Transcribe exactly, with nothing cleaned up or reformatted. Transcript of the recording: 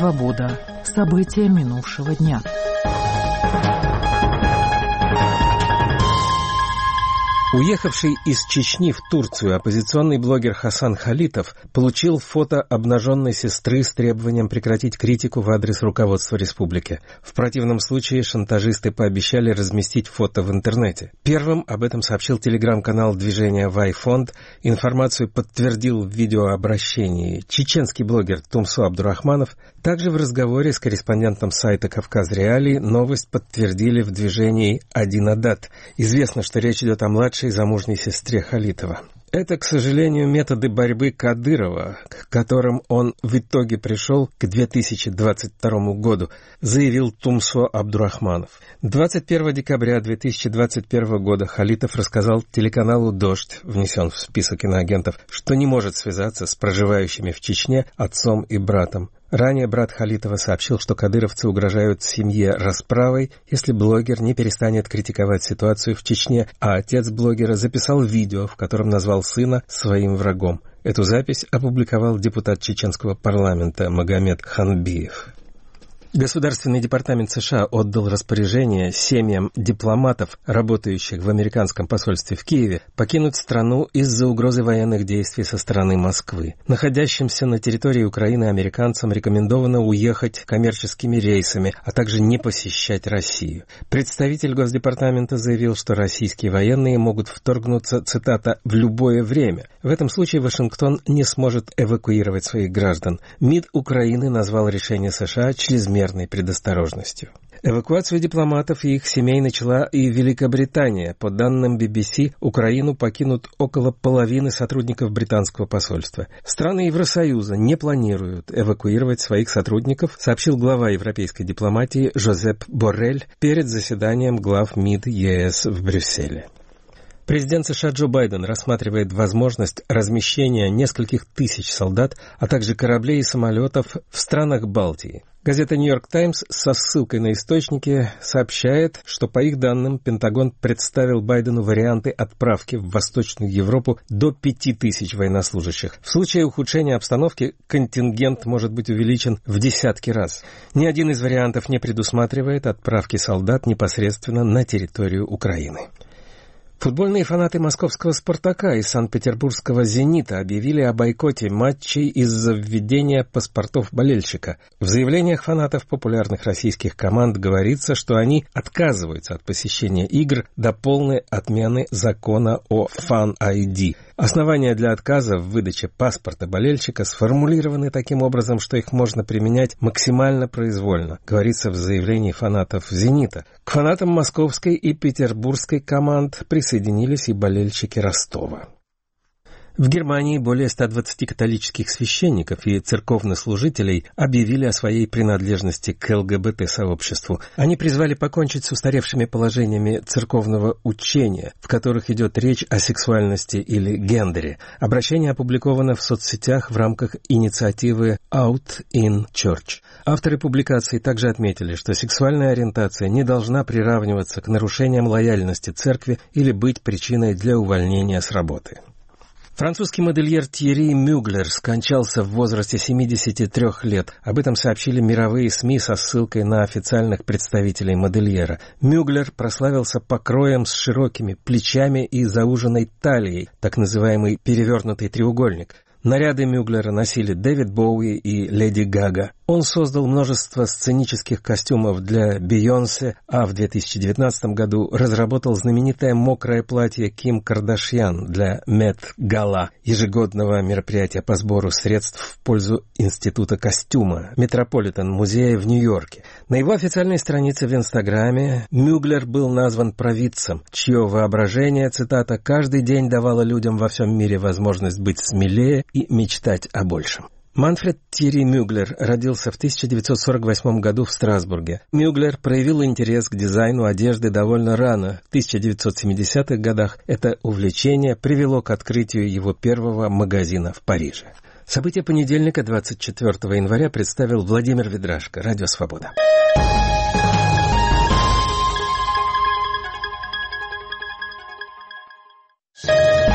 Свобода. События минувшего дня. Уехавший из Чечни в Турцию оппозиционный блогер Хасан Халитов получил фото обнаженной сестры с требованием прекратить критику в адрес руководства республики. В противном случае шантажисты пообещали разместить фото в интернете. Первым об этом сообщил телеграм-канал движения Вайфонд. Информацию подтвердил в видеообращении чеченский блогер Тумсо Абдурахманов. Также в разговоре с корреспондентом сайта «Кавказ Реалии» новость подтвердили в движении Адинадат. Известно, что речь идет о младшей замужней сестре Халитова. Это, к сожалению, методы борьбы Кадырова, к которым он в итоге пришел к две тысячи двадцать второму году, заявил Тумсо Абдурахманов. двадцать первого декабря две тысячи двадцать первого года Халитов рассказал телеканалу «Дождь», внесен в список иноагентов, что не может связаться с проживающими в Чечне отцом и братом. Ранее брат Халитова сообщил, что кадыровцы угрожают семье расправой, если блогер не перестанет критиковать ситуацию в Чечне, а отец блогера записал видео, в котором назвал сына своим врагом. Эту запись опубликовал депутат чеченского парламента Магомед Ханбиев. Государственный департамент США отдал распоряжение семьям дипломатов, работающих в американском посольстве в Киеве, покинуть страну из-за угрозы военных действий со стороны Москвы. Находящимся на территории Украины американцам рекомендовано уехать коммерческими рейсами, а также не посещать Россию. Представитель Госдепартамента заявил, что российские военные могут вторгнуться, цитата, «в любое время». В этом случае Вашингтон не сможет эвакуировать своих граждан. МИД Украины назвал решение США чрезмерным предосторожностью. Эвакуацию дипломатов и их семей начала и Великобритания. По данным би би си, Украину покинут около половины сотрудников британского посольства. Страны Евросоюза не планируют эвакуировать своих сотрудников, сообщил глава европейской дипломатии Жозеп Боррель перед заседанием глав МИД ЕС в Брюсселе. Президент США Джо Байден рассматривает возможность размещения нескольких тысяч солдат, а также кораблей и самолетов в странах Балтии. Газета «Нью-Йорк Таймс» со ссылкой на источники сообщает, что, по их данным, Пентагон представил Байдену варианты отправки в Восточную Европу до пяти тысяч военнослужащих. В случае ухудшения обстановки контингент может быть увеличен в десятки раз. Ни один из вариантов не предусматривает отправки солдат непосредственно на территорию Украины. Футбольные фанаты московского «Спартака» и санкт-петербургского «Зенита» объявили о бойкоте матчей из-за введения паспортов болельщика. В заявлениях фанатов популярных российских команд говорится, что они отказываются от посещения игр до полной отмены закона о Fan-ай ди. Основания для отказа в выдаче паспорта болельщика сформулированы таким образом, что их можно применять максимально произвольно, говорится в заявлении фанатов «Зенита». К фанатам московской и петербургской команд присоединились и болельщики Ростова. В Германии более ста двадцати католических священников и церковнослужителей объявили о своей принадлежности к эл гэ бэ тэ-сообществу. Они призвали покончить с устаревшими положениями церковного учения, в которых идет речь о сексуальности или гендере. Обращение опубликовано в соцсетях в рамках инициативы Out in Church. Авторы публикации также отметили, что сексуальная ориентация не должна приравниваться к нарушениям лояльности церкви или быть причиной для увольнения с работы. Французский модельер Тьерри Мюглер скончался в возрасте семидесяти трёх лет. Об этом сообщили мировые СМИ со ссылкой на официальных представителей модельера. Мюглер прославился покроем с широкими плечами и зауженной талией, так называемый перевернутый треугольник. Наряды Мюглера носили Дэвид Боуи и Леди Гага. Он создал множество сценических костюмов для Бейонсе, а в две тысячи девятнадцатом году разработал знаменитое мокрое платье Ким Кардашьян для Met Gala, ежегодного мероприятия по сбору средств в пользу Института костюма Метрополитен-музея в Нью-Йорке. На его официальной странице в Инстаграме Мюглер был назван провидцем, чье воображение, цитата, «каждый день давало людям во всем мире возможность быть смелее и мечтать о большем». Манфред Тьерри Мюглер родился в тысяча девятьсот сорок восьмом году в Страсбурге. Мюглер проявил интерес к дизайну одежды довольно рано. В тысяча девятьсот семидесятых годах это увлечение привело к открытию его первого магазина в Париже. События понедельника, двадцать четвёртого января, представил Владимир Ведрашко, Радио Свобода.